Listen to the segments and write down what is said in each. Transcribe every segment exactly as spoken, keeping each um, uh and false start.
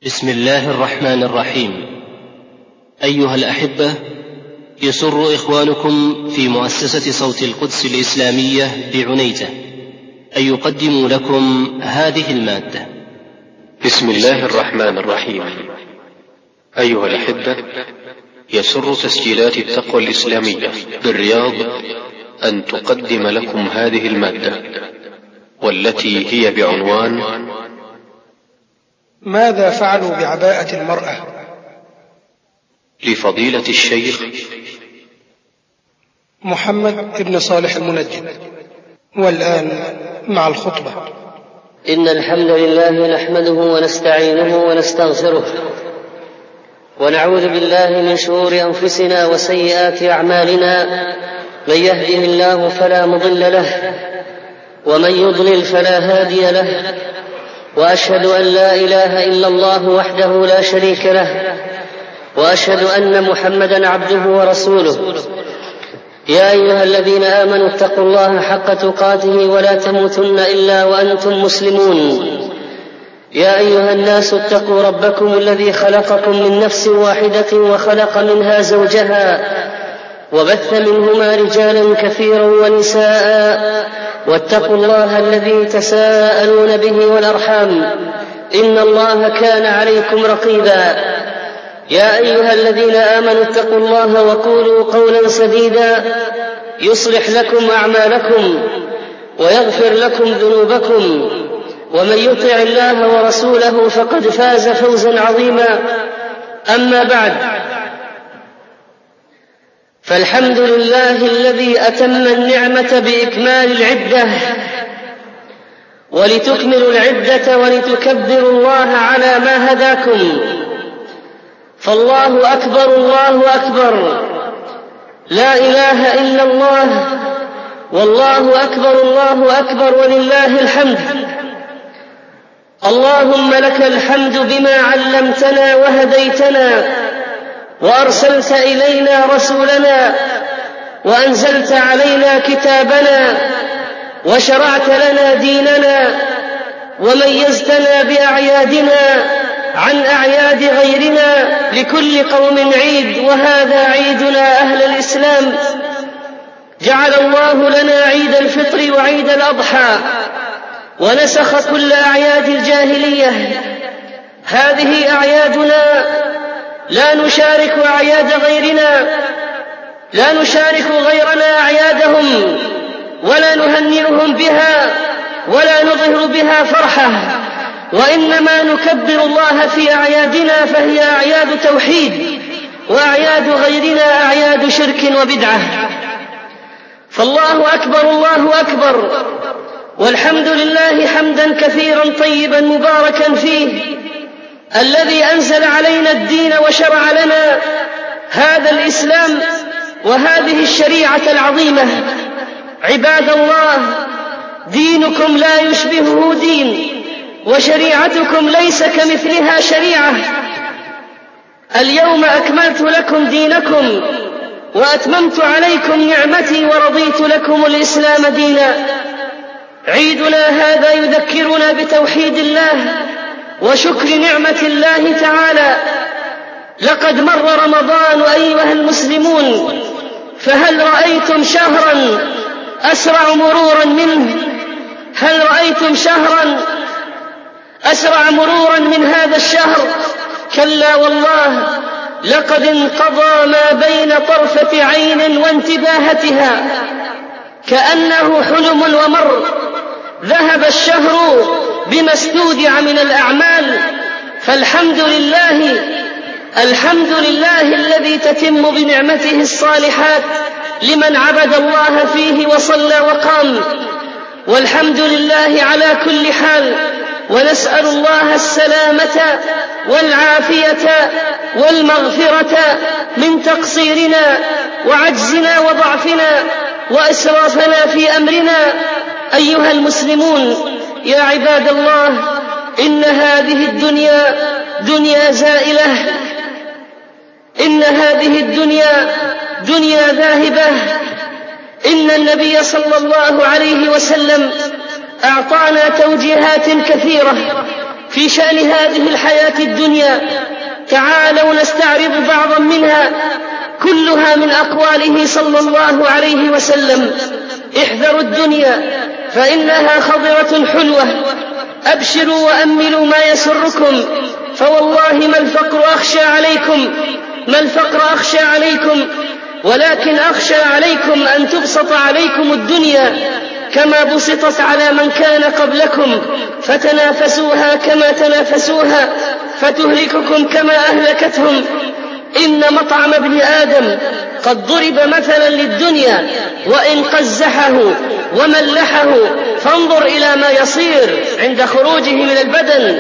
بسم الله الرحمن الرحيم. أيها الأحبة، يسر إخوانكم في مؤسسة صوت القدس الإسلامية بعنيزة أن يقدموا لكم هذه المادة. بسم الله الرحمن الرحيم. أيها الأحبة، يسر تسجيلات التقوى الإسلامية بالرياض أن تقدم لكم هذه المادة، والتي هي بعنوان: ماذا فعلوا بعباءة المرأة؟ لفضيلة الشيخ محمد بن صالح المنجد. والآن مع الخطبة. إن الحمد لله نحمده ونستعينه ونستغفره، ونعوذ بالله من شرور أنفسنا وسيئات أعمالنا. من يهده الله فلا مضل له، ومن يضلل فلا هادي له، وأشهد أن لا إله إلا الله وحده لا شريك له، وأشهد أن محمدا عبده ورسوله. يا أيها الذين آمنوا اتقوا الله حق تقاته ولا تموتن إلا وأنتم مسلمون. يا أيها الناس اتقوا ربكم الذي خلقكم من نفس واحدة وخلق منها زوجها، وبث منهما رجالا كثيرا ونساء، واتقوا الله الذي تساءلون به والأرحام، إن الله كان عليكم رقيبا. يا أيها الذين آمنوا اتقوا الله وقولوا قولا سديدا يصلح لكم أعمالكم ويغفر لكم ذنوبكم، ومن يطع الله ورسوله فقد فاز فوزا عظيما. أما بعد، فالحمد لله الذي أتم النعمة بإكمال العدة، ولتكملوا العدة ولتكبروا الله على ما هداكم. فالله أكبر، الله أكبر، لا إله إلا الله، والله أكبر، الله أكبر، ولله الحمد. اللهم لك الحمد بما علمتنا وهديتنا، وأرسلت إلينا رسولنا، وأنزلت علينا كتابنا، وشرعت لنا ديننا، وميزتنا بأعيادنا عن أعياد غيرنا. لكل قوم عيد، وهذا عيدنا أهل الإسلام. جعل الله لنا عيد الفطر وعيد الأضحى، ونسخ كل أعياد الجاهلية. هذه أعيادنا، لا نشارك أعياد غيرنا، لا نشارك غيرنا أعيادهم، ولا نهنئهم بها، ولا نظهر بها فرحة، وإنما نكبر الله في أعيادنا، فهي أعياد توحيد، وأعياد غيرنا أعياد شرك وبدعة. فالله أكبر، الله أكبر، والحمد لله حمدا كثيرا طيبا مباركا فيه، الذي أنزل علينا الدين وشرع لنا هذا الإسلام وهذه الشريعة العظيمة. عباد الله، دينكم لا يشبهه دين، وشريعتكم ليس كمثلها شريعة. اليوم أكملت لكم دينكم، وأتممت عليكم نعمتي، ورضيت لكم الإسلام دينا. عيدنا هذا يذكرنا بتوحيد الله وشكر نعمة الله تعالى. لقد مر رمضان أيها المسلمون، فهل رأيتم شهرا أسرع مرورا منه؟ هل رأيتم شهرا أسرع مرورا من هذا الشهر؟ كلا والله، لقد انقضى ما بين طرفة عين وانتباهتها، كأنه حلم ومر. ذهب الشهر بما استودع من الأعمال. فالحمد لله، الحمد لله الذي تتم بنعمته الصالحات لمن عبد الله فيه وصلى وقام. والحمد لله على كل حال، ونسأل الله السلامة والعافية والمغفرة من تقصيرنا وعجزنا وضعفنا وإسرافنا في أمرنا. أيها المسلمون، يا عباد الله، إن هذه الدنيا دنيا زائلة، إن هذه الدنيا دنيا ذاهبة. إن النبي صلى الله عليه وسلم أعطانا توجيهات كثيرة، في شأن هذه الحياة الدنيا. تعالوا نستعرض بعضا منها، كلها من أقواله صلى الله عليه وسلم: احذروا الدنيا فإنها خضرة حلوة، أبشروا وأملوا ما يسركم، فوالله ما الفقر أخشى عليكم ما الفقر أخشى عليكم ولكن أخشى عليكم أن تبسط عليكم الدنيا كما بسطت على من كان قبلكم، فتنافسوها كما تنافسوها فتهلككم كما أهلكتهم. إن مطعم ابن آدم قد ضرب مثلا للدنيا وإن قزحه وملحه، فانظر إلى ما يصير عند خروجه من البدن.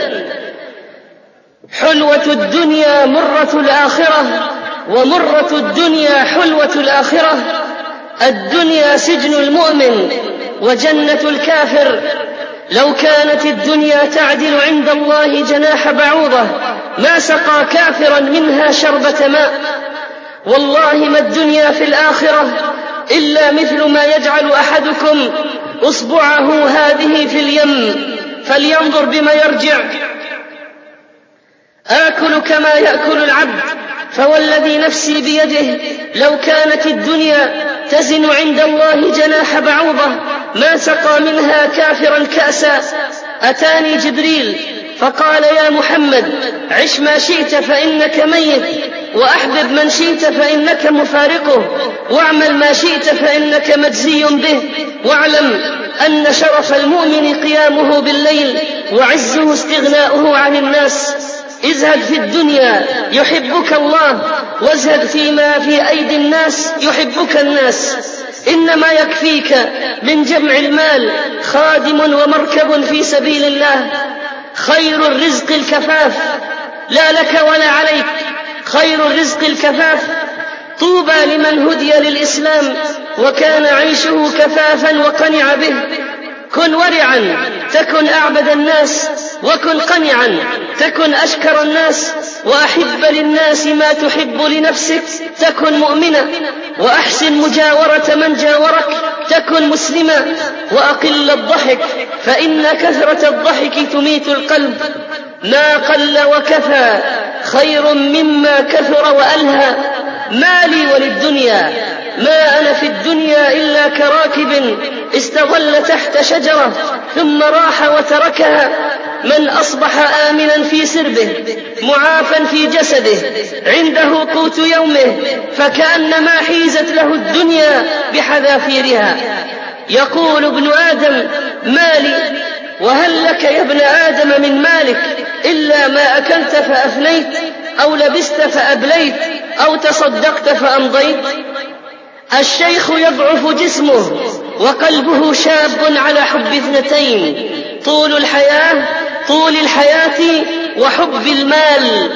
حلوة الدنيا مرة الآخرة، ومرة الدنيا حلوة الآخرة. الدنيا سجن المؤمن وجنة الكافر. لو كانت الدنيا تعدل عند الله جناح بعوضة ما سقى كافرا منها شربة ماء. والله ما الدنيا في الآخرة إلا مثل ما يجعل أحدكم أصبعه هذه في اليم فلينظر بما يرجع. آكل كما يأكل العبد، فوالذي نفسي بيده لو كانت الدنيا تزن عند الله جناح بعوضة ما سقى منها كافرا كأسا. أتاني جبريل فقال: يا محمد، عش ما شئت فإنك ميت، وأحبب من شئت فإنك مفارقه، واعمل ما شئت فإنك مجزي به، واعلم أن شرف المؤمن قيامه بالليل وعزه استغناؤه عن الناس. ازهد في الدنيا يحبك الله، وازهد فيما في أيدي الناس يحبك الناس. إنما يكفيك من جمع المال خادم ومركب في سبيل الله. خير الرزق الكفاف، لا لك ولا عليك، خير الرزق الكفاف. طوبى لمن هدي للإسلام وكان عيشه كفافا وقنع به. كن ورعا تكن أعبد الناس، وكن قنعا تكن أشكر الناس، وأحب للناس ما تحب لنفسك تكن مؤمنا، وأحسن مجاورة من جاورك تكن مسلما، وأقل الضحك فإن كثرة الضحك تميت القلب. ما قل وكفى خير مما كثر وألهى. مالي وللدنيا، ما أنا في الدنيا إلا كراكب استظل تحت شجرة ثم راح وتركها. من أصبح آمنا في سربه معافا في جسده عنده قوت يومه فكأنما حيزت له الدنيا بحذافيرها. يقول ابن آدم: مالي، وهل لك يا ابن آدم من مالك إلا ما أكلت فأفنيت، أو لبست فأبليت، أو تصدقت فأمضيت. الشيخ يضعف جسمه وقلبه شاب على حب اثنتين: طول الحياة طول الحياة وحب المال.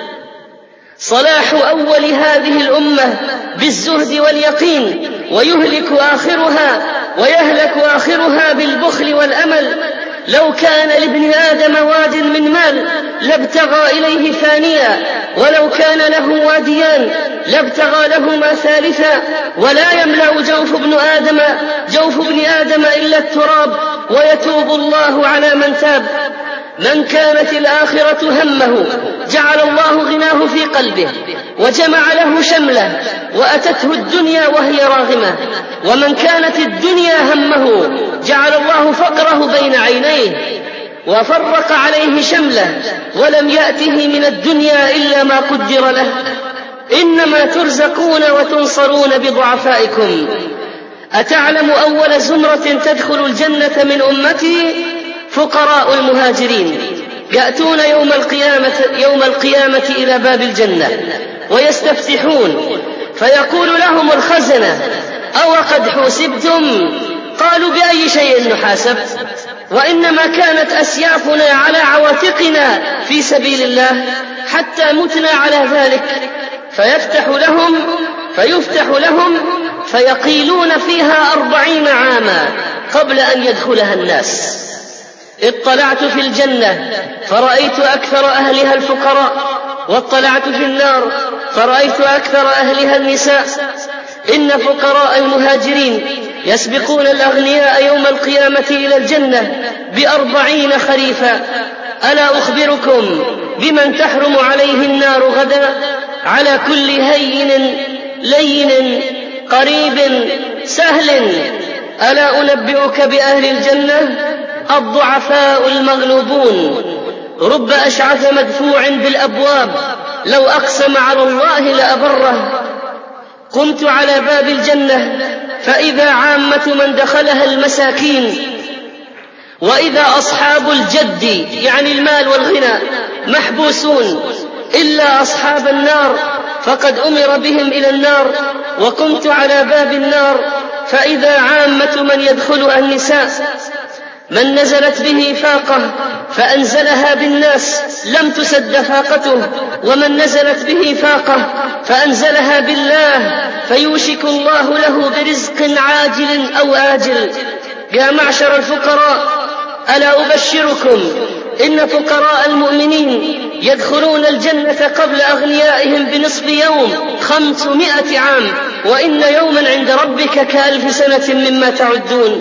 صلاح أول هذه الأمة بالزهد واليقين، ويهلك آخرها ويهلك آخرها بالبخل والأمل. لو كان لابن آدم واد من مال لابتغى إليه ثانيا، ولو كان له واديان لابتغى لهما ثالثا. ولا يملأ جوف ابن آدم جوف ابن آدم إلا التراب، ويتوب الله على من تاب. من كانت الآخرة همه جعل الله غناه في قلبه وجمع له شمله، وأتته الدنيا وهي راغمة. ومن كانت الدنيا همه جعل الله فقره بين عينيه وفرق عليه شمله، ولم يأته من الدنيا إلا ما قدر له. إنما ترزقون وتنصرون بضعفائكم. أتعلم أول زمرة تدخل الجنة من أمتي؟ فقراء المهاجرين يأتون يوم القيامة, يوم القيامة إلى باب الجنة ويستفتحون، فيقول لهم الخزنة: أو قد حوسبتم؟ قالوا: بأي شيء نحاسب؟ وإنما كانت أسيافنا على عواتقنا في سبيل الله حتى متنا على ذلك. فيفتح لهم فيفتح لهم فيقيلون فيها أربعين عاما قبل أن يدخلها الناس. اطلعت في الجنة فرأيت أكثر أهلها الفقراء، واطلعت في النار فرأيت أكثر أهلها النساء. إن فقراء المهاجرين يسبقون الأغنياء يوم القيامة إلى الجنة بأربعين خريفا. ألا أخبركم بمن تحرم عليه النار غدا؟ على كل هين لين قريب سهل. ألا أنبئك بأهل الجنة؟ الضعفاء المغلوبون، رب أشعث مدفوع بالأبواب لو أقسم على الله لأبره. قمت على باب الجنة فإذا عامة من دخلها المساكين، وإذا أصحاب الجد يعني المال والغنى محبوسون، إلا أصحاب النار فقد أمر بهم إلى النار. وقمت على باب النار فإذا عامة من يدخلها النساء، من نزلت به فاقة فأنزلها بالناس لم تسد فاقته، ومن نزلت به فاقة فأنزلها بالله فيوشك الله له برزق عاجل أو آجل. يا معشر الفقراء، ألا أبشركم إن فقراء المؤمنين يدخلون الجنة قبل أغنيائهم بنصف يوم خمسمائة عام، وإن يوما عند ربك كألف سنة مما تعدون.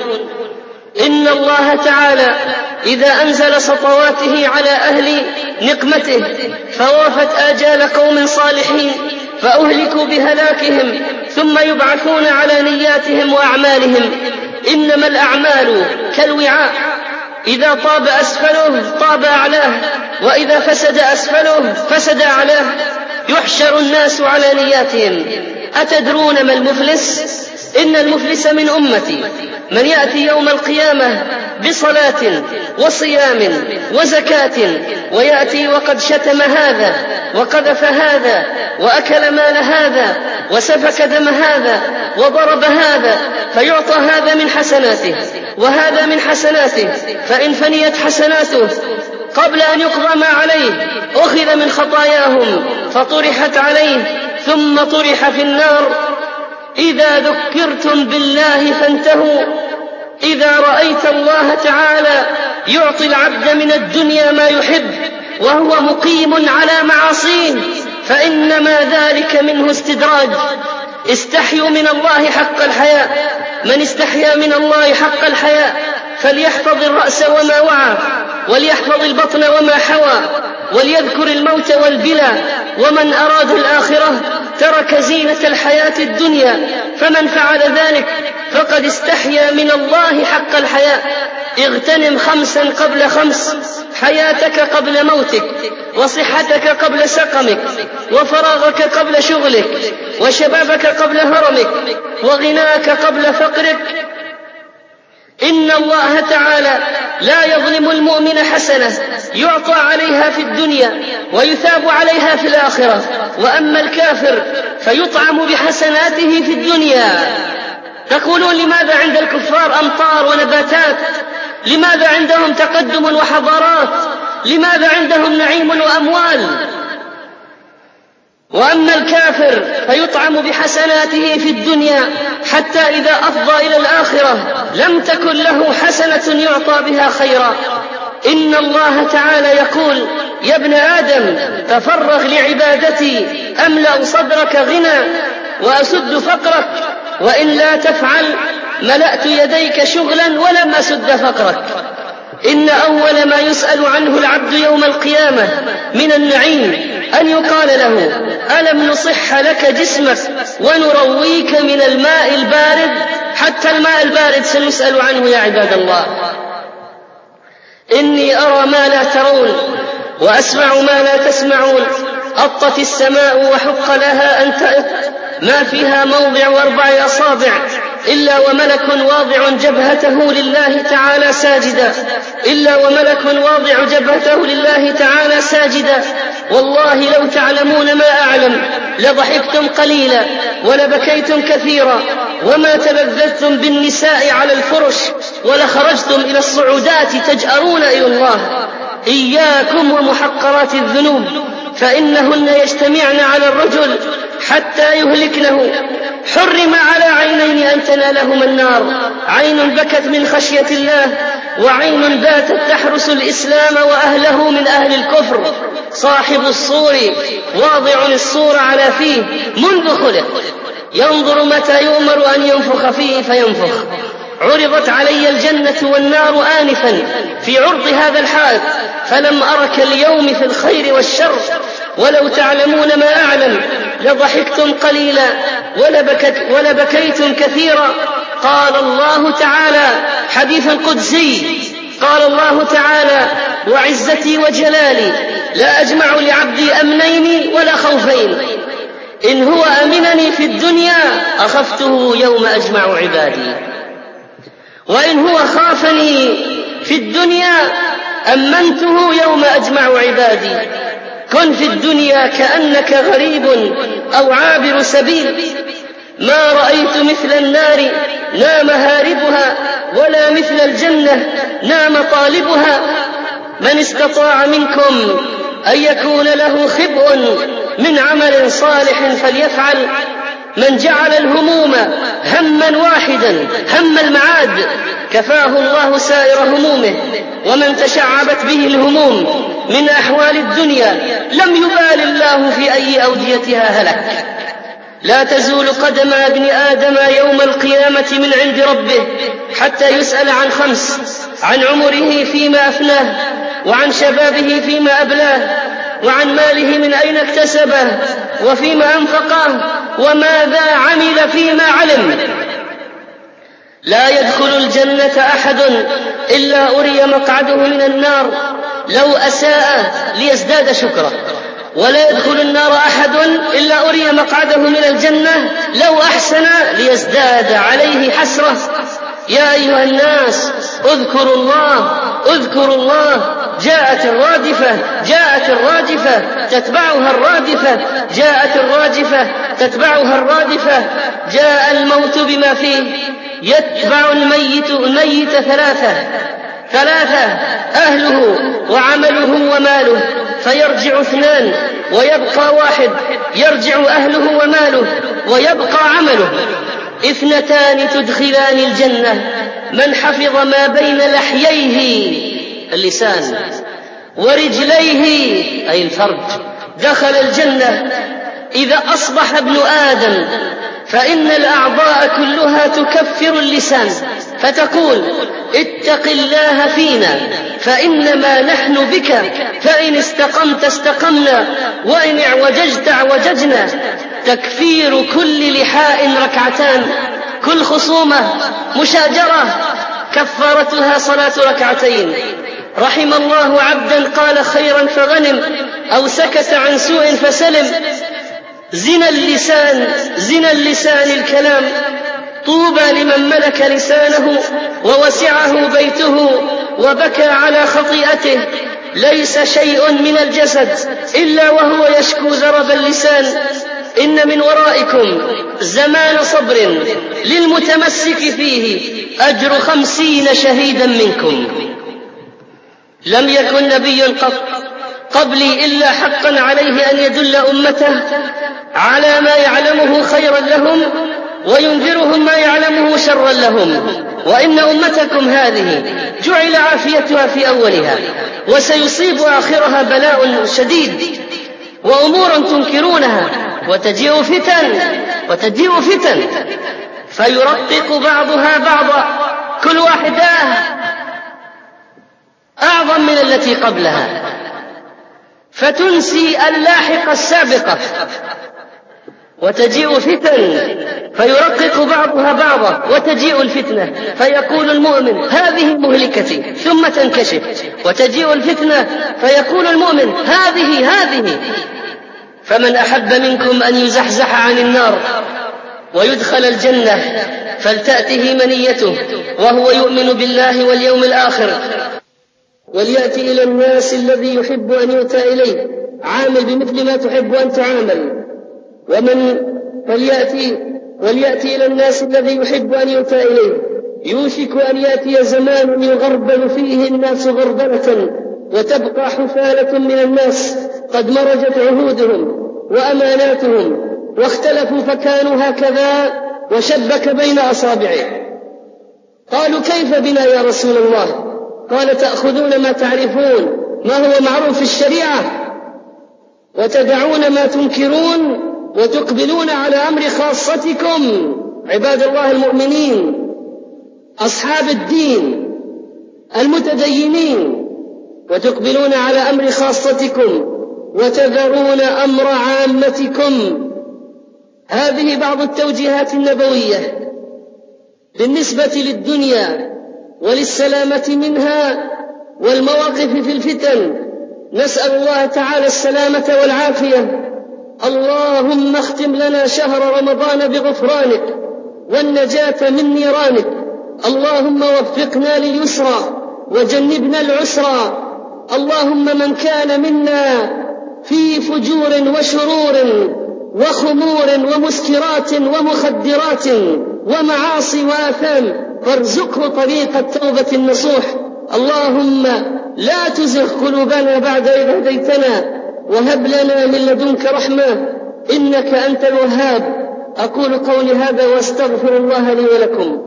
إن الله تعالى إذا أنزل سطواته على أهل نقمته فوافت آجال قوم صالحين فأهلكوا بهلاكهم ثم يبعثون على نياتهم وأعمالهم. إنما الأعمال كالوعاء، إذا طاب أسفله طاب أعلاه، وإذا فسد أسفله فسد أعلاه. يحشر الناس على نياتهم. أتدرون ما المفلس؟ إن المفلس من أمتي من يأتي يوم القيامة بصلاة وصيام وزكاة، ويأتي وقد شتم هذا وقذف هذا وأكل مال هذا وسفك دم هذا وضرب هذا، فيعطى هذا من حسناته وهذا من حسناته، فإن فنيت حسناته قبل أن يقضى ما عليه أخذ من خطاياهم فطرحت عليه ثم طرح في النار. إذا ذكرتم بالله فانتهوا. إذا رأيت الله تعالى يعطي العبد من الدنيا ما يحب وهو مقيم على معاصيه فإنما ذلك منه استدراج. استحيوا من الله حق الحياء. من استحيا من الله حق الحياء فليحفظ الرأس وما وعى، وليحفظ البطن وما حوى، وليذكر الموت والبلى. ومن أراد الآخرة ترك زينة الحياة الدنيا، فمن فعل ذلك فقد استحيا من الله حق الحياء. اغتنم خمسا قبل خمس: حياتك قبل موتك، وصحتك قبل سقمك، وفراغك قبل شغلك، وشبابك قبل هرمك، وغناك قبل فقرك. إن الله تعالى لا يظلم المؤمن حسنة يعطى عليها في الدنيا ويثاب عليها في الآخرة، وأما الكافر فيطعم بحسناته في الدنيا. تقولون لماذا عند الكفار أمطار ونباتات؟ لماذا عندهم تقدم وحضارات؟ لماذا عندهم نعيم وأموال؟ وأما الكافر فيطعم بحسناته في الدنيا حتى إذا أفضى إلى الآخرة لم تكن له حسنة يعطى بها خيرا. إن الله تعالى يقول: يا ابن آدم تفرغ لعبادتي أملأ صدرك غنى وأسد فقرك، وإن لا تفعل ملأت يديك شغلا ولم أسد فقرك. إن أول ما يسأل عنه العبد يوم القيامة من النعيم أن يقال له: ألم نصح لك جسمك ونرويك من الماء البارد؟ حتى الماء البارد سنسأل عنه يا عباد الله. إني أرى ما لا ترون وأسمع ما لا تسمعون. أطت السماء وحق لها أن تأت، ما فيها موضع أربع أصابع إلا وملك واضع جبهته لله تعالى ساجدا إلا وملك واضع جبهته لله تعالى ساجدا. والله لو تعلمون ما أعلم لضحكتم قليلا ولبكيتم كثيرا، وما تلذذتم بالنساء على الفرش ولخرجتم إلى الصعودات تجأرون إلى الله. إياكم ومحقرات الذنوب، فإنهن يجتمعن على الرجل حتى يهلكنه. حرم على عينين أن تنالهما النار: عين بكت من خشية الله، وعين باتت تحرس الإسلام وأهله من أهل الكفر. صاحب الصور واضع الصور على فيه منذ خلق، ينظر متى يؤمر أن ينفخ فيه فينفخ. عرضت علي الجنة والنار آنفا في عرض هذا الحائط، فلم أرك اليوم في الخير والشر، ولو تعلمون ما أعلم لضحكتم قليلا ولبكت ولبكيتم كثيرا. قال الله تعالى حديث قدسي، قال الله تعالى: وعزتي وجلالي لا أجمع لعبدي أمنين ولا خوفين، إن هو أمنني في الدنيا أخفته يوم أجمع عبادي، وإن هو خافني في الدنيا أمنته يوم أجمع عبادي. كن في الدنيا كأنك غريب أو عابر سبيل. ما رأيت مثل النار نام هاربها، ولا مثل الجنة نام طالبها. من استطاع منكم أن يكون له خبء من عمل صالح فليفعل. من جعل الهموم هما واحدا، هم المعاد، كفاه الله سائر همومه. ومن تشعبت به الهموم من أحوال الدنيا لم يبال الله في أي أوديتها هلك. لا تزول قدم ابن آدم يوم القيامة من عند ربه حتى يسأل عن خمس: عن عمره فيما أفناه، وعن شبابه فيما أبلاه، وعن ماله من أين اكتسبه، وفيما أنفقه، وماذا عمل فيما علم. لا يدخل الجنة أحد إلا أري مقعده من النار لو أساء ليزداد شكرا، ولا يدخل النار أحد إلا أري مقعده من الجنة لو أحسن ليزداد عليه حسرة. يا أيها الناس اذكروا الله اذكروا الله. جاءت الرادفة جاءت الراجفة تتبعها الرادفة جاءت الراجفة تتبعها الرادفة. جاء الموت بما فيه يتبع الميت الميت ثلاثة ثلاثة أهله وعمله وماله، فيرجع اثنان ويبقى واحد. يرجع أهله وماله ويبقى عمله. اثنتان تدخلان الجنة: من حفظ ما بين لحييه اللسان ورجليه أي الفرج دخل الجنة. إذا أصبح ابن آدم فإن الأعضاء كلها تكفر اللسان فتقول: اتق الله فينا فإنما نحن بك، فإن استقمت استقمنا وإن اعوججت اعوججنا. تكفير كل لحاء ركعتان، كل خصومة مشاجرة كفارتها صلاة ركعتين. رحم الله عبدا قال خيرا فغنم، أو سكت عن سوء فسلم. زنا اللسان زنا اللسان الكلام. طوبى لمن ملك لسانه ووسعه بيته وبكى على خطيئته. ليس شيء من الجسد إلا وهو يشكو ذرب اللسان. إن من ورائكم زمان صبر للمتمسك فيه أجر خمسين شهيدا منكم. لم يكن نبي قط قبلي إلا حقا عليه أن يدل أمته على ما يعلمه خيرا لهم وينذرهم ما يعلمه شرا لهم. وإن أمتكم هذه جعل عافيتها في أولها، وسيصيب آخرها بلاء شديد وأمور تنكرونها، وتجيء فتن وتجيء فتن فيرقق بعضها بعضا، كل واحدة أعظم من التي قبلها، فتنسي اللاحق السابقة. وتجيء فتن فيرقق بعضها بعضا، وتجيء الفتنة فيقول المؤمن هذه مهلكتي، ثم تنكشف. وتجيء الفتنة فيقول المؤمن هذه هذه. فمن أحب منكم أن يزحزح عن النار ويدخل الجنة فلتأته منيته وهو يؤمن بالله واليوم الآخر، وليأتي إلى الناس الذي يحب أن يؤتى إليه، عامل بمثل ما تحب أن تعامل. ومن فليأتي وليأتي إلى الناس الذي يحب أن يؤتى إليه. يوشك أن يأتي زمان يغربل فيه الناس غربلة، وتبقى حفالة من الناس قد مرجت عهودهم وأماناتهم، واختلفوا فكانوا هكذا، وشبك بين أصابعه. قالوا كيف بنا يا رسول الله؟ قال تأخذون ما تعرفون ما هو معروف في الشريعة، وتدعون ما تنكرون، وتقبلون على أمر خاصتكم. عباد الله المؤمنين أصحاب الدين المتدينين وتقبلون على أمر خاصتكم وتذرون أمر عامتكم. هذه بعض التوجيهات النبوية بالنسبة للدنيا وللسلامة منها والمواقف في الفتن. نسأل الله تعالى السلامة والعافية. اللهم اختم لنا شهر رمضان بغفرانك والنجاة من نيرانك. اللهم وفقنا لليسرى وجنبنا العسرى. اللهم من كان منا في فجور وشرور وخمور ومسكرات ومخدرات ومعاصي وآثام فارزقه طريق التوبة النصوح. اللهم لا تزغ قلوبنا بعد إذ هديتنا وهب لنا من لدنك رحمة إنك أنت الوهاب. أقول قولي هذا واستغفر الله لي ولكم.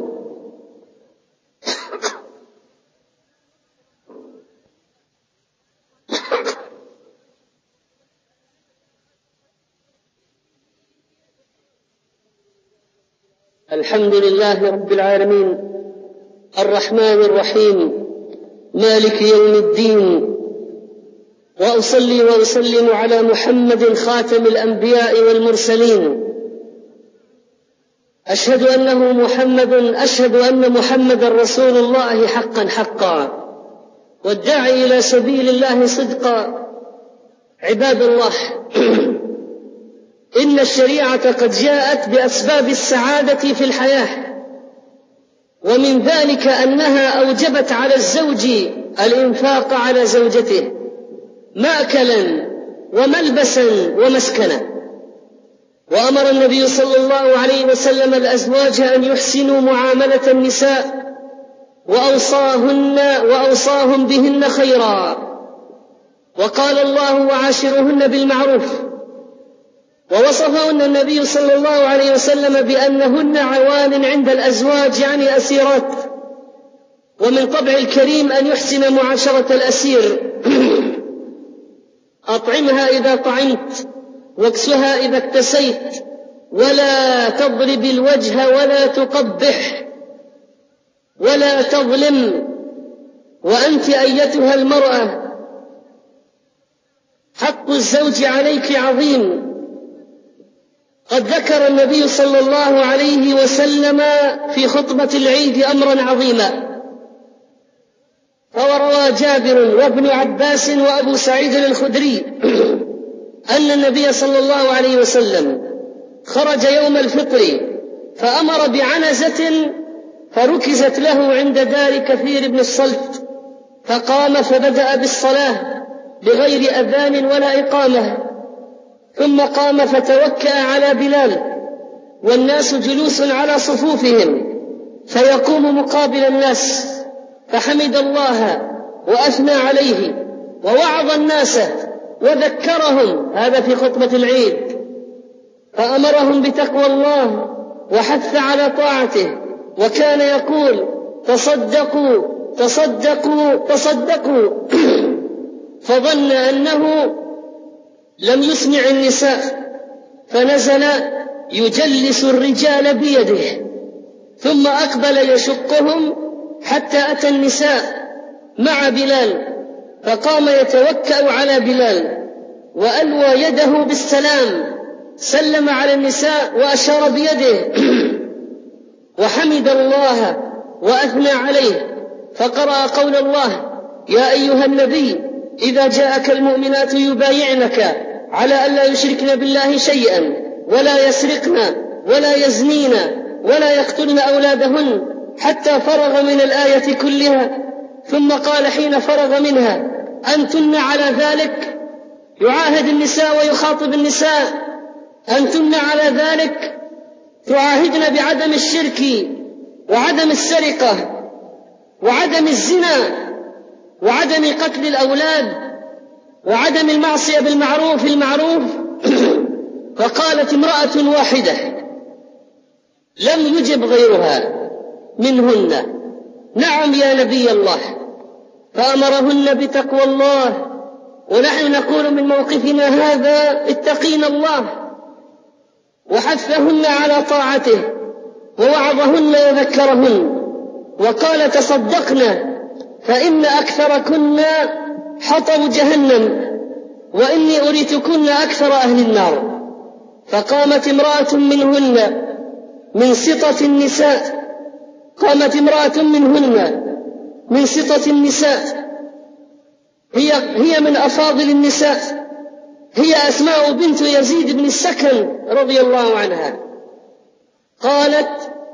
الحمد لله رب العالمين الرحمن الرحيم مالك يوم الدين، وأصلي وأسلم على محمد خاتم الأنبياء والمرسلين. أشهد أنه محمد أشهد أن محمد رسول الله حقا حقا والداعي إلى سبيل الله صدقا. عباد الله، إن الشريعة قد جاءت بأسباب السعادة في الحياة، ومن ذلك أنها أوجبت على الزوج الإنفاق على زوجته مأكلا وملبسا ومسكنا. وأمر النبي صلى الله عليه وسلم الأزواج أن يحسنوا معاملة النساء وأوصاهن وأوصاهم بهن خيرا، وقال الله وعاشرهن بالمعروف. ووصفهن النبي صلى الله عليه وسلم بأنهن عوان عند الأزواج يعني أسيرات، ومن طبع الكريم أن يحسن معاشرة الأسير. أطعمها إذا طعمت واكسها إذا اكتسيت، ولا تضرب الوجه ولا تقبح ولا تظلم. وأنت أيتها المرأة حق الزوج عليك عظيم. قد ذكر النبي صلى الله عليه وسلم في خطبة العيد أمرا عظيما، فروى جابر وابن عباس وأبو سعيد الخدري أن النبي صلى الله عليه وسلم خرج يوم الفطر فأمر بعنزة فركزت له عند دار كثير بن الصلت، فقام فبدأ بالصلاة بغير أذان ولا إقامة، ثم قام فتوكأ على بلال والناس جلوس على صفوفهم، فيقوم مقابل الناس فحمد الله وأثنى عليه ووعظ الناس وذكرهم، هذا في خطبة العيد، فأمرهم بتقوى الله وحث على طاعته، وكان يقول تصدقوا تصدقوا تصدقوا فظن أنه لم يسمع النساء فنزل يجلس الرجال بيده، ثم أقبل يشقهم حتى أتى النساء مع بلال، فقام يتوكأ على بلال وألوى يده بالسلام، سلم على النساء وأشار بيده وحمد الله وأثنى عليه، فقرأ قول الله يا أيها النبي إذا جاءك المؤمنات يبايعنك على ألا يشركن بالله شيئا ولا يسرقن ولا يزنين ولا يقتلن أولادهن حتى فرغ من الآية كلها، ثم قال حين فرغ منها أنتن على ذلك، يعاهد النساء ويخاطب النساء، أنتن على ذلك تعاهدن بعدم الشرك وعدم السرقة وعدم الزنا وعدم قتل الأولاد وعدم المعصية بالمعروف المعروف. فقالت امرأة واحدة لم يجب غيرها منهن نعم يا نبي الله، فأمرهن بتقوى الله. ونحن نقول من موقفنا هذا اتقينا الله، وحثهن على طاعته ووعظهن وذكرهن، وقال تصدقنا فإن أكثركن حطب جهنم وإني أريتكن أكثر أهل النار. فقامت امرأة منهن من سطة النساء قامت امرأة منهن من سطة النساء هي, هي من أفاضل النساء، هي أسماء بنت يزيد بن السكن رضي الله عنها. قالت: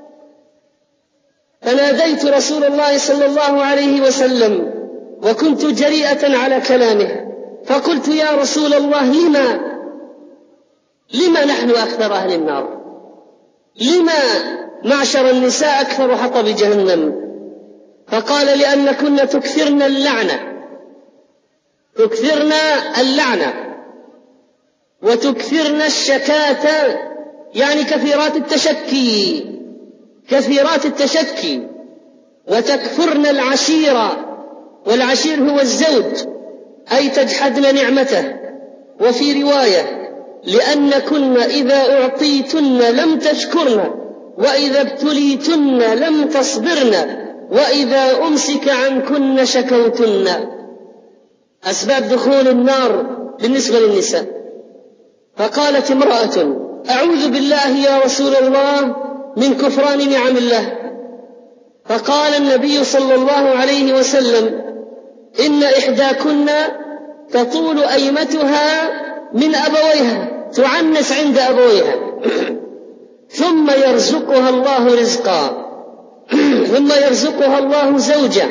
فناديت رسول الله صلى الله عليه وسلم وكنت جريئة على كلامه، فقلت: يا رسول الله، لما لما نحن أكثر أهل النار؟ لما معشر النساء أكثر حطب جهنم؟ فقال: لأنكن تكثرن اللعنة تكثرن اللعنة وتكثرن الشكاة، يعني كثيرات التشكي كثيرات التشكي وتكفرن العشيرة، والعشير هو الزوج، أي تجحدن نعمته. وفي رواية: لأنكن إذا أعطيتن لم تشكرن، وإذا ابتليتن لم تصبرن، وإذا أمسك عنكن شكوتن. أسباب دخول النار بالنسبة للنساء. فقالت امرأة: أعوذ بالله يا رسول الله من كفران نعم الله. فقال النبي صلى الله عليه وسلم: إن إحداكن تطول أيمتها من أبويها، تعنس عند أبويها، ثم يرزقها الله رزقا ثم يرزقها الله زوجا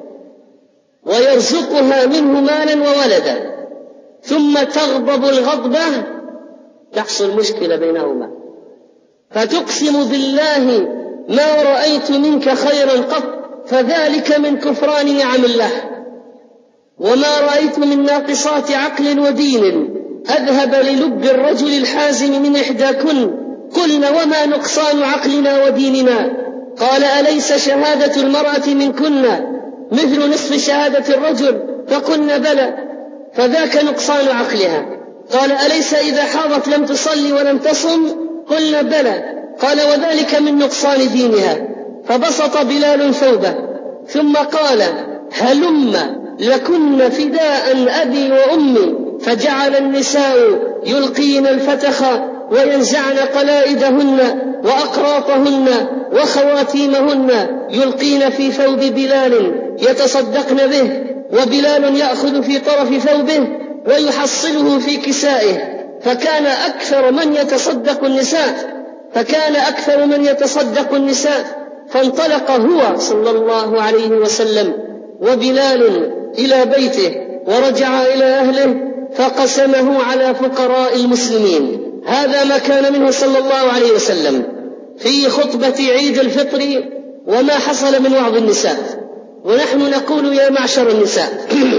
ويرزقها منه مالا وولدا، ثم تغضب الغضبة، تحصل مشكلة بينهما، فتقسم بالله ما رأيت منك خيرا قط، فذلك من كفران نعم الله. وما رأيت من ناقصات عقل ودين أذهب للب الرجل الحازم من إحداكن. قلنا: وما نقصان عقلنا وديننا؟ قال: أليس شهادة المرأة منكن مثل نصف شهادة الرجل؟ فقلنا: بلى. فذاك نقصان عقلها. قال: أليس إذا حاضت لم تصلي ولم تصم؟ قلنا: بلى. قال: وذلك من نقصان دينها. فبسط بلال ثوبه ثم قال: هلم لكن فداء أبي وأمي. فجعل النساء يلقين الفتخ وينزعن قلائدهن وأقراطهن وخواتيمهن، يلقين في ثوب بلال يتصدقن به، وبلال يأخذ في طرف ثوبه ويحصله في كسائه. فكان أكثر من يتصدق النساء فكان أكثر من يتصدق النساء فانطلق هو صلى الله عليه وسلم وبلال إلى بيته، ورجع إلى أهله فقسمه على فقراء المسلمين. هذا ما كان منه صلى الله عليه وسلم في خطبة عيد الفطر وما حصل من وعظ النساء. ونحن نقول: يا معشر النساء،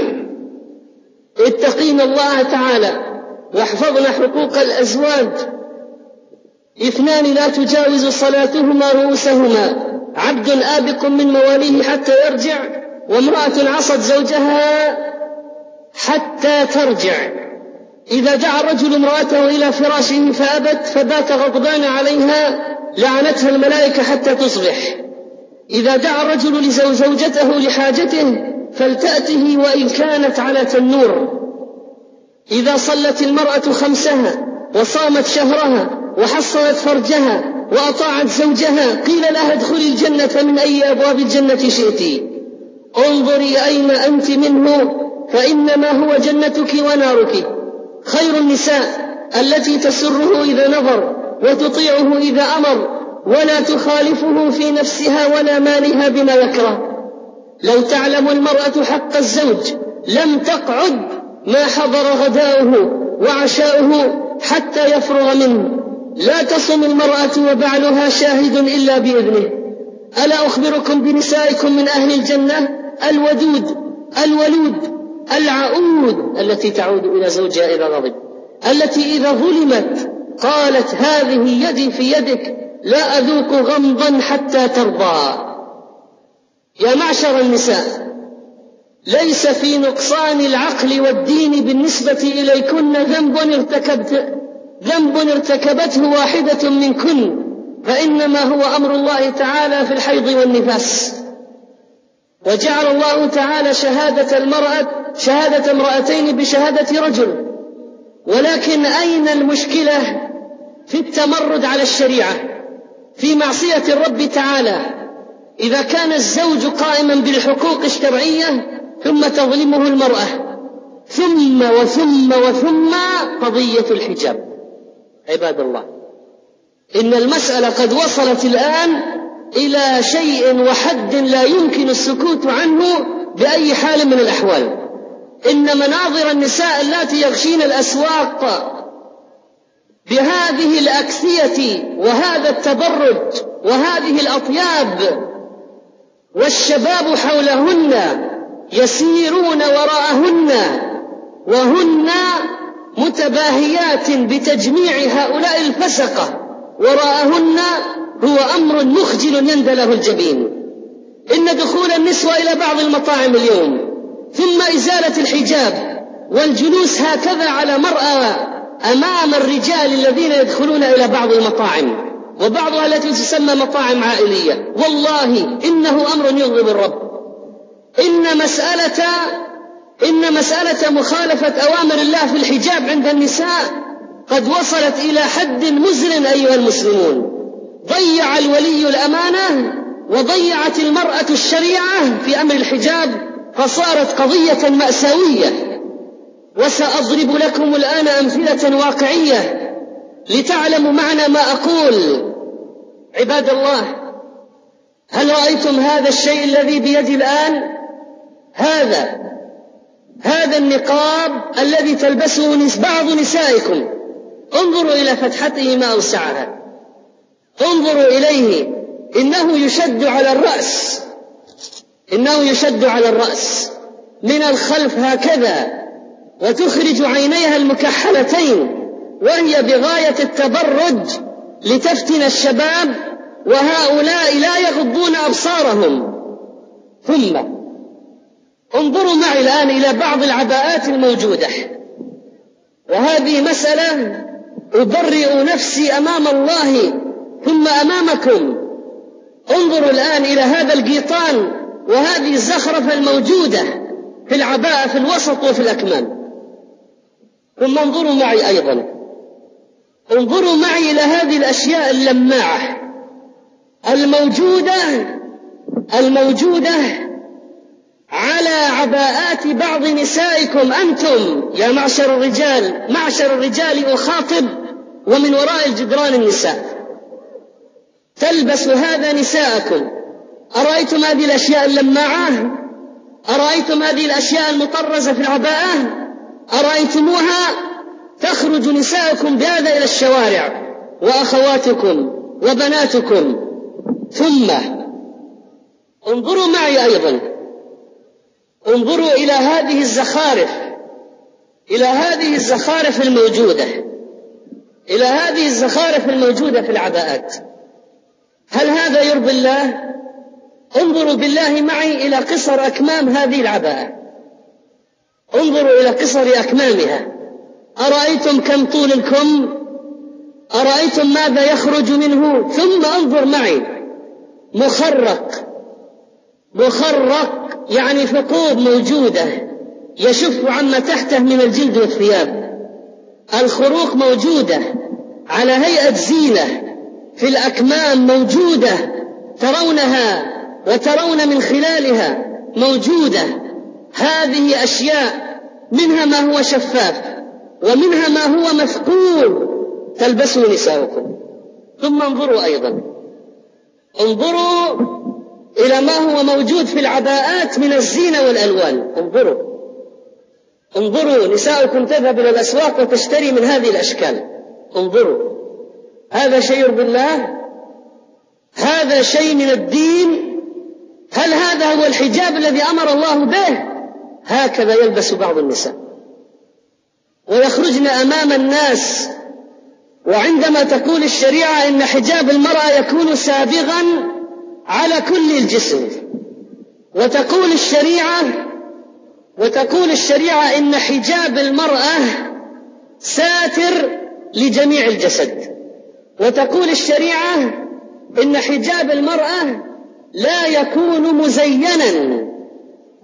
اتقين الله تعالى واحفظن حقوق الأزواج. اثنان لا تجاوز صلاتهما رؤوسهما: عبد آبق من مواليه حتى يرجع، وامرأة عصت زوجها حتى ترجع. إذا دعا الرجل امرأته إلى فراشه فأبت فبات غضبان عليها لعنتها الملائكة حتى تصبح. إذا دعا الرجل لزوجته لحاجته فلتأته وإن كانت على تنور. إذا صلت المرأة خمسها وصامت شهرها وحصنت فرجها وأطاعت زوجها قيل لها: ادخلي الجنة من أي أبواب الجنة شئت. انظري أين أنت منه، فإنما هو جنتك ونارك. خير النساء التي تسره إذا نظر وتطيعه إذا أمر، ولا تخالفه في نفسها ولا مالها بما يكره. لو تعلم المرأة حق الزوج لم تقعد ما حضر غداؤه وعشاؤه حتى يفرغ منه. لا تصم المرأة وبعلها شاهد إلا بإذنه. ألا أخبركم بنسائكم من أهل الجنة؟ الودود، الولود، العؤود، التي تعود إلى زوجها إذا غضب، التي إذا ظلمت قالت: هذه يدي في يدك، لا أذوق غمضا حتى ترضى. يا معشر النساء، ليس في نقصان العقل والدين بالنسبة إليكن ذنب ارتكبت ذنب ارتكبته واحدة منكن، فإنما هو أمر الله تعالى في الحيض والنفاس. وجعل الله تعالى شهادة المرأة شهادة امرأتين بشهادة رجل. ولكن أين المشكلة في التمرد على الشريعة في معصية الرب تعالى إذا كان الزوج قائما بالحقوق الشرعية ثم تظلمه المرأة، ثم وثم وثم قضية الحجاب؟ عباد الله، إن المسألة قد وصلت الآن إلى شيء وحد لا يمكن السكوت عنه بأي حال من الأحوال. إن مناظر النساء اللاتي يغشين الأسواق بهذه الأكسية وهذا التبرج وهذه الأطياب والشباب حولهن يسيرون وراءهن وهن متباهيات بتجميع هؤلاء الفسقة وراءهن، هو أمر مخجل يندى له الجبين. إن دخول النسوة إلى بعض المطاعم اليوم ثم إزالة الحجاب والجلوس هكذا على مرأى أمام الرجال الذين يدخلون إلى بعض المطاعم وبعضها التي تسمى مطاعم عائلية، والله إنه أمر يغضب الرب. إن مسألة إن مسألة مخالفة أوامر الله في الحجاب عند النساء قد وصلت إلى حد مزر أيها المسلمون. ضيع الولي الأمانة وضيعت المرأة الشريعة في أمر الحجاب، فصارت قضية مأساوية. وسأضرب لكم الآن أمثلة واقعية لتعلموا معنى ما أقول. عباد الله، هل رأيتم هذا الشيء الذي بيدي الآن؟ هذا هذا النقاب الذي تلبسه بعض نسائكم، انظروا إلى فتحته ما أوسعها، انظروا إليه، إنه يشد على الرأس إنه يشد على الرأس من الخلف هكذا، وتخرج عينيها المكحلتين، وهي بغاية التبرج لتفتن الشباب، وهؤلاء لا يغضون أبصارهم. ثم انظروا معي الآن إلى بعض العباءات الموجودة، وهذه مسألة أبرئ نفسي أمام الله ثم أمامكم. انظروا الآن إلى هذا القيطان وهذه الزخرفة الموجودة في العباءة في الوسط وفي الأكمام. ثم انظروا معي أيضا، انظروا معي إلى هذه الأشياء اللماعة الموجودة الموجودة على عباءات بعض نسائكم أنتم يا معشر الرجال. معشر الرجال أخاطب، ومن وراء الجدران النساء تلبس هذا نساءكم. أرأيتم هذه الأشياء اللماعة؟ أرأيتم هذه الأشياء المطرزة في العباءة؟ أرأيتموها؟ تخرج نساءكم بهذا إلى الشوارع، وأخواتكم وبناتكم. ثم انظروا معي أيضا، انظروا إلى هذه الزخارف إلى هذه الزخارف الموجودة إلى هذه الزخارف الموجودة في العباءات. هل هذا يرضي الله؟ انظروا بالله معي إلى قصر أكمام هذه العباءة، انظروا إلى قصر أكمامها. أرأيتم كم طول الكم؟ أرأيتم ماذا يخرج منه؟ ثم انظر معي، مخرق مخرق يعني ثقوب موجودة يشف عما تحته من الجلد والثياب. الخروق موجودة على هيئة زينة في الأكمام موجودة، ترونها وترون من خلالها موجودة. هذه أشياء منها ما هو شفاف ومنها ما هو مثقوب تلبسه نساؤكم. ثم انظروا أيضا، انظروا إلى ما هو موجود في العباءات من الزينة والألوان. انظروا انظروا نساؤكم تذهب إلى الأسواق وتشتري من هذه الأشكال. انظروا، هذا شيء يرضي الله؟ هذا شيء من الدين؟ هل هذا هو الحجاب الذي أمر الله به؟ هكذا يلبس بعض النساء ويخرجن أمام الناس. وعندما تقول الشريعة إن حجاب المرأة يكون سابغا على كل الجسم، وتقول الشريعة وتقول الشريعة إن حجاب المرأة ساتر لجميع الجسد، وتقول الشريعة إن حجاب المرأة لا يكون مزينا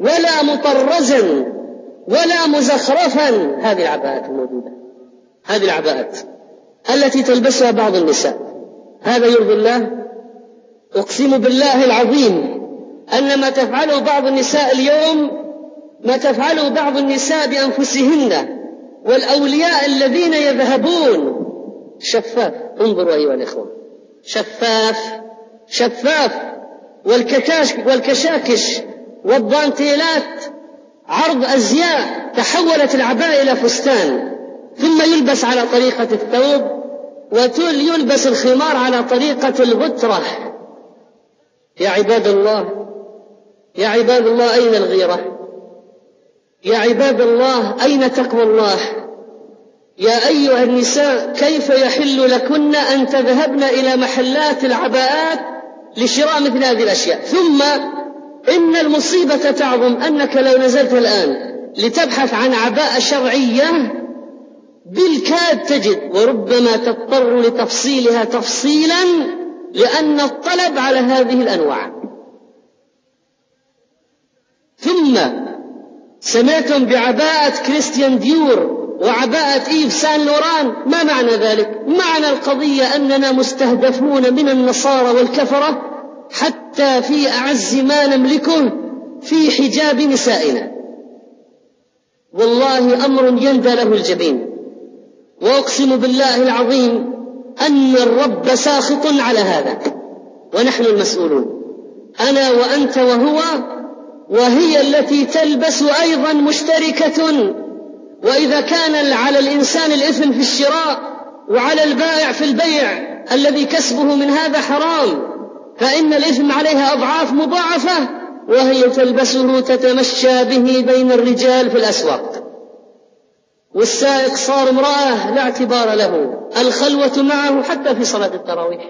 ولا مطرزا ولا مزخرفا. هذه العباءات الموجودة، هذه العباءات التي تلبسها بعض النساء، هذا يرضي الله؟ أقسم بالله العظيم أن ما تفعله بعض النساء اليوم، ما تفعله بعض النساء بأنفسهن والأولياء الذين يذهبون شفاف. انظروا أيها الإخوة، شفاف شفاف، والكتاش والكشاكش والضانتيلات عرض أزياء، تحولت العباءة إلى فستان، ثم يلبس على طريقة الثوب، ويلبس الخمار على طريقة الغترة. يا عباد الله، يا عباد الله، أين الغيرة؟ يا عباد الله، أين تقوى الله؟ يا أيها النساء، كيف يحل لكن أن تذهبن إلى محلات العباءات لشراء مثل هذه الأشياء؟ ثم إن المصيبة تعظم أنك لو نزلت الآن لتبحث عن عباءة شرعية بالكاد تجد، وربما تضطر لتفصيلها تفصيلا لأن الطلب على هذه الأنواع. ثم سمعتم بعباءة كريستيان ديور وعباءة إيف سان لوران. ما معنى ذلك؟ معنى القضية أننا مستهدفون من النصارى والكفرة حتى في أعز ما نملكه في حجاب نسائنا. والله أمر يندى له الجبين، وأقسم بالله العظيم أن الرب ساخط على هذا، ونحن المسؤولون، أنا وأنت وهو، وهي التي تلبس أيضا مشتركة. وإذا كان على الإنسان الإثم في الشراء وعلى البائع في البيع الذي كسبه من هذا حرام، فإن الإثم عليها أضعاف مضاعفة، وهي تلبسه تتمشى به بين الرجال في الأسواق. والسائق صار امرأة لا اعتبار له، الخلوة معه حتى في صلاة التراويح،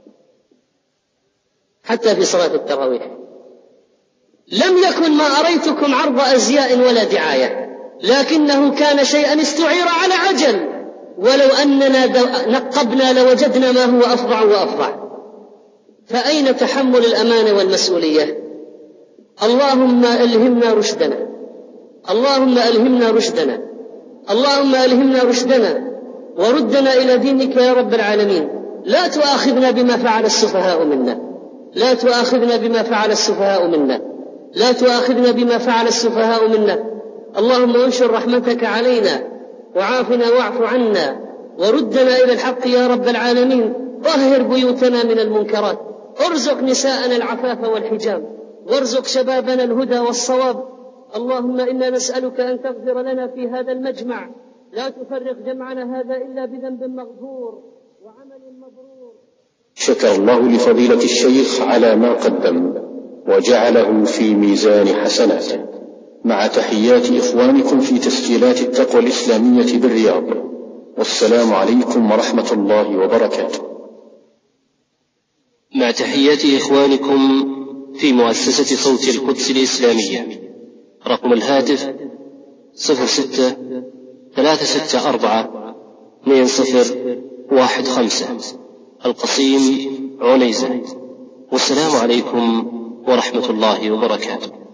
حتى في صلاة التراويح. لم يكن ما أريتكم عرض أزياء ولا دعاية، لكنه كان شيئا استعير على عجل، ولو أننا نقبنا لوجدنا ما هو أفظع وأفظع. فأين تحمل الأمانة والمسؤولية؟ اللهم ألهمنا رشدنا، اللهم ألهمنا رشدنا، اللهم ألهمنا رشدنا، وردنا إلى دينك يا رب العالمين. لا تؤاخذنا بما فعل السفهاء منا، لا تؤاخذنا بما فعل السفهاء منا، لا تؤاخذنا بما فعل السفهاء منا. اللهم انشر رحمتك علينا، وعافنا واعف عنا، وردنا إلى الحق يا رب العالمين. طهر بيوتنا من المنكرات، ارزق نساءنا العفاف والحجاب، وارزق شبابنا الهدى والصواب. اللهم إنا نسألك أن تغفر لنا في هذا المجمع، لا تفرق جمعنا هذا إلا بذنب مغفور وعمل مبرور. شكر الله لفضيلة الشيخ على ما قدم وجعله في ميزان حسناته، مع تحيات إخوانكم في تسجيلات التقوى الإسلامية بالرياض، والسلام عليكم ورحمة الله وبركاته. مع تحيات إخوانكم في مؤسسة صوت القدس الإسلامية. رقم الهاتف صفر ستة ثلاثة ستة أربعة اثنين صفر واحد خمسة، القصيم عنيزة. والسلام عليكم ورحمة الله وبركاته.